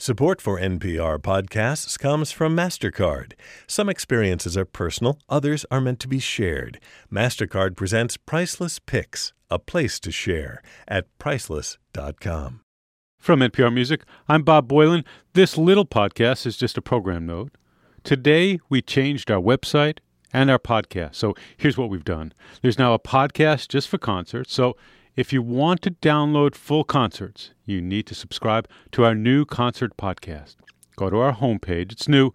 Support for NPR podcasts comes from MasterCard. Some experiences are personal, others are meant to be shared. MasterCard presents Priceless Picks, a place to share at priceless.com. From NPR Music, I'm Bob Boilen. This little podcast is just a program note. Today, we changed our website and our podcast. So here's what we've done. There's now a podcast just for concerts. So if you want to download full concerts, you need to subscribe to our new concert podcast. Go to our homepage. It's new,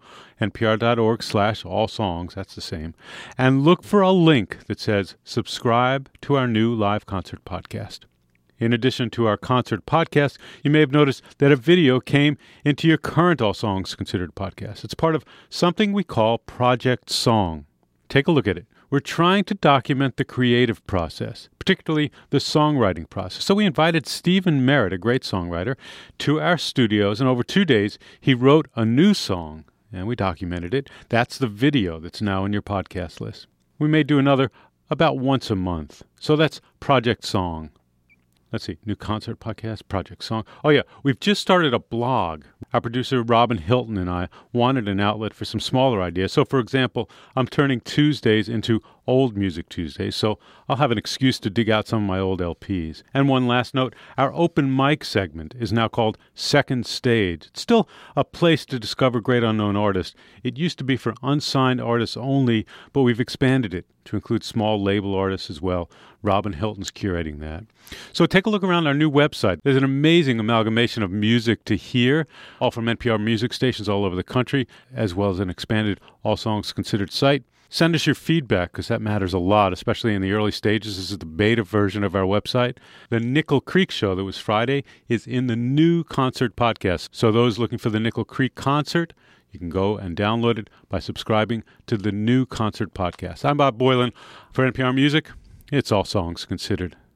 npr.org/allsongs. That's the same. And look for a link that says subscribe to our new live concert podcast. In addition to our concert podcast, you may have noticed that a video came into your current All Songs Considered podcast. It's part of something we call Project Song. Take a look at it. We're trying to document the creative process, particularly the songwriting process. So we invited Stephen Merritt, a great songwriter, to our studios, and over 2 days, he wrote a new song, and we documented it. That's the video that's now in your podcast list. We may do another about once a month. So that's Project Song. Let's see, new concert podcast, Project Song. Oh yeah, we've just started a blog. Our producer, Robin Hilton, and I wanted an outlet for some smaller ideas. So, for example, I'm turning Tuesdays into Old Music Tuesdays, so I'll have an excuse to dig out some of my old LPs. And one last note, our open mic segment is now called Second Stage. It's still a place to discover great unknown artists. It used to be for unsigned artists only, but we've expanded it to include small label artists as well. Robin Hilton's curating that. So take a look around our new website. There's an amazing amalgamation of music to hear, all from NPR music stations all over the country, as well as an expanded All Songs Considered site. Send us your feedback, because that matters a lot, especially in the early stages. This is the beta version of our website. The Nickel Creek show that was Friday is in the new concert podcast. So those looking for the Nickel Creek concert, you can go and download it by subscribing to the new concert podcast. I'm Bob Boilen for NPR Music. It's All Songs Considered.